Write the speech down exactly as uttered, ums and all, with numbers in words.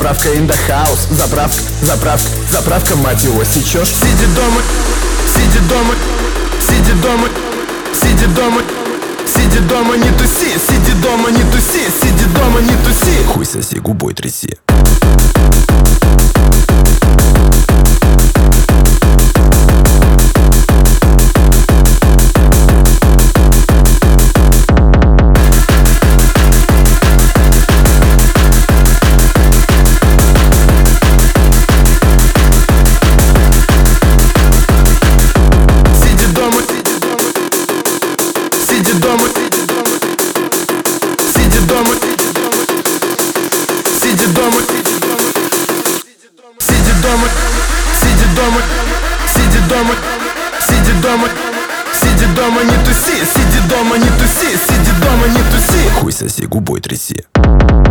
Заправка in the house. Заправка, заправка, заправка, мать его, сечешь? Сиди дома, сиди дома, сиди дома, сиди дома, сиди дома, не туси, сиди дома, не туси, сиди дома, не туси. Хуй соси, губой тряси. Сиди дома, сиди дома, сиди дома, сиди дома, сиди дома, сиди дома, сиди дома, сиди дома, не туси, сиди дома, не туси, сиди дома, не туси. Хуй соси, губой тряси.